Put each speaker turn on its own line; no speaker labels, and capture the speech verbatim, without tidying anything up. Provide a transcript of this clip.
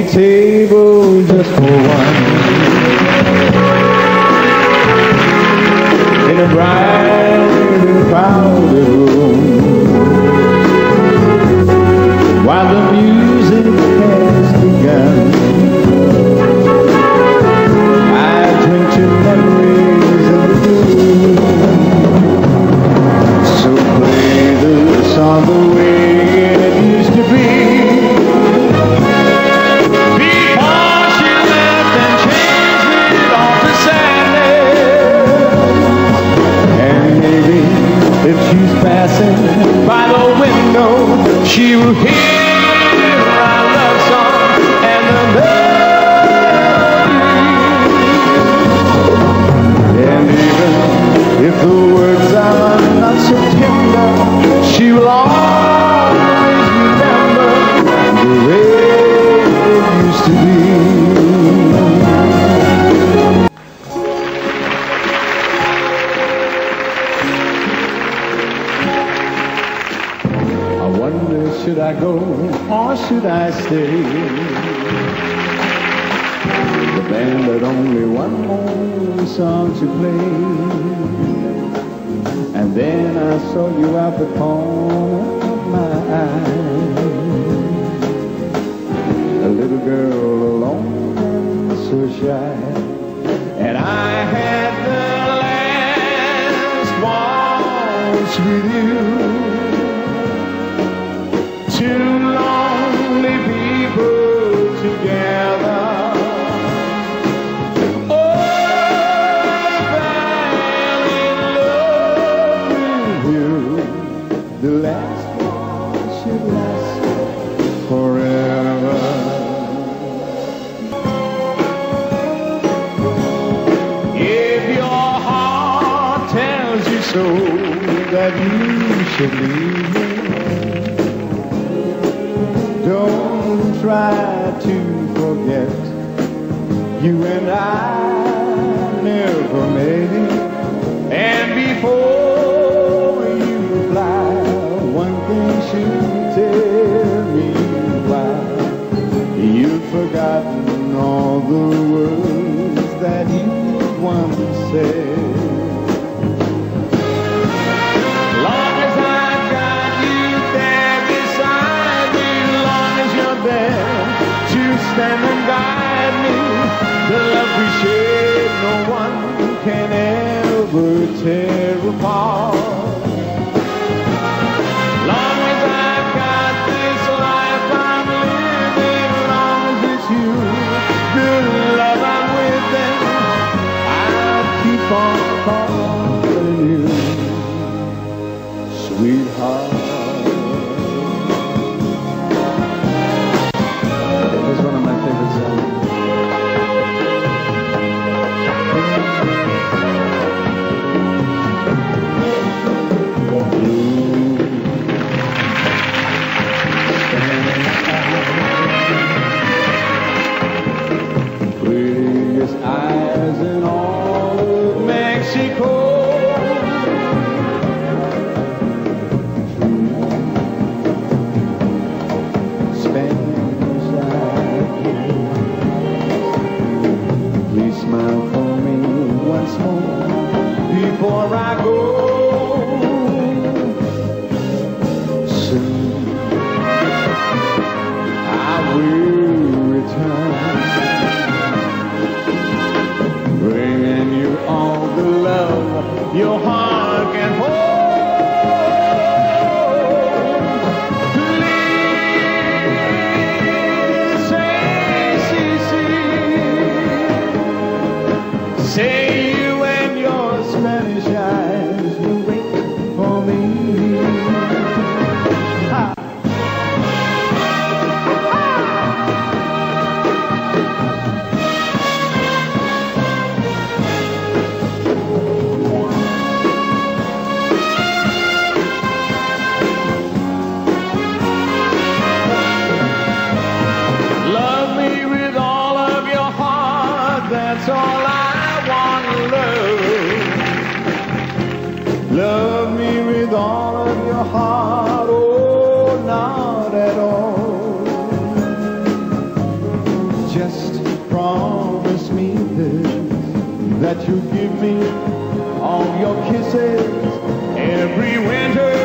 table just for one in a bright and crowded room while the music has begun. I drink to memories of you. So play the song the way it used to be. If she's passing by the window, she will hear our love song and the melody. And even if the words are not so tender, she will always remember the way it used to be. Should I go or should I stay? The band had only one more song to play, and then I saw you out the corner of my eye, a little girl alone and so shy, and I had the last waltz with you. Two lonely people together. Oh, I fell in love with you. The last one should last forever. If your heart tells you so that you should leave me, don't try to forget. You and I never made it. And before you fly, one thing should tell me why you've forgotten all the words that you once said. Stand and guide me. The love we share, no one can ever tear apart. Long as I've got this life I'm living, long as it's you, the love I'm with, then I'll keep on calling you, sweetheart. Before I go, soon I will return, bringing you all the love your heart can hold. Please say, see, see, say you and your Spanish eyes will wait for me. Ha. Love me with all of your heart, that's all I want to love. Love me with all of your heart, oh, not at all. just promise me this, that you'll give me all your kisses every winter.